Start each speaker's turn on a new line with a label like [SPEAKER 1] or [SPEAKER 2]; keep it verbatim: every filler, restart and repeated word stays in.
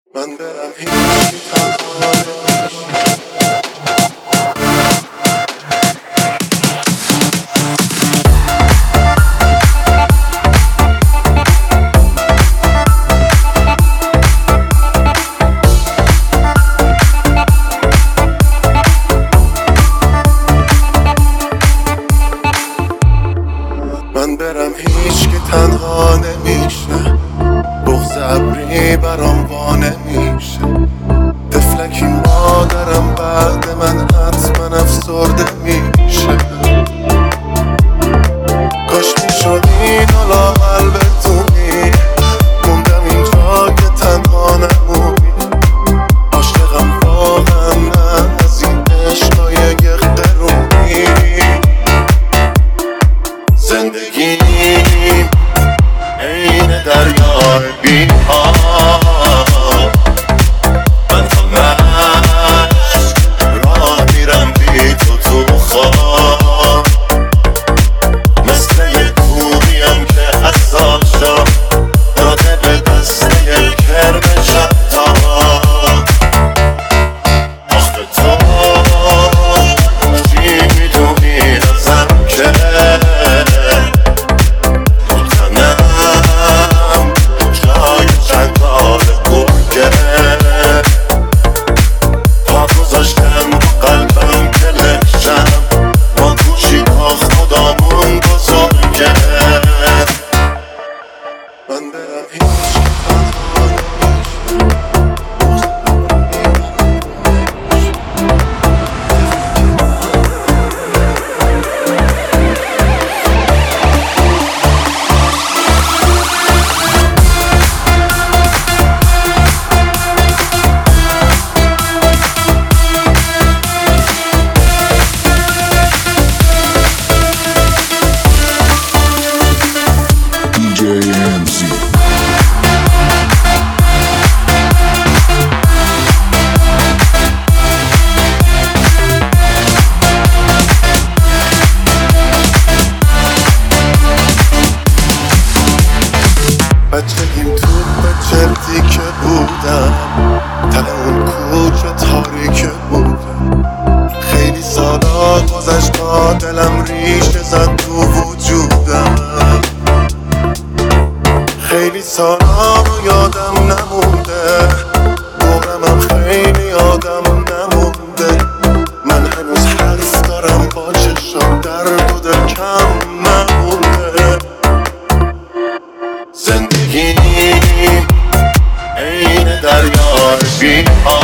[SPEAKER 1] من برم هیچی تنها نمیشه. من برم هیچ که تنها نمیشه، بغض ابری برام وا نمیشه. طفلکی مادرم بعد من حتما افسرده میشه. کاش میشد اینو لااقل بتونی، موندم اینجا که تنها نمونی. عاشقم واقعا نه از این عشقای یخدرونی. زندگیم عین دریای بی آب، من همش راه میرم بی تو تو خواب. مثل یه کوهیم که حساسا داده به دست یه کرم شبتاب. آخه تو چی میدونی ازم که من برم هیچ که تنها نمیشه. بچگیم تو بچردی که بودم، ته اون کوچه تاریکه بودم. خیلی سالا گذشت تا دلم ریشه زد تو وجودم. خیلی سالا رو یادم نمونده، دورمم خیلی آدم نمونده. من هنوز حرف دارم با چشم، درد و دل کم نمونده. زندگیم عین دریای بی آب،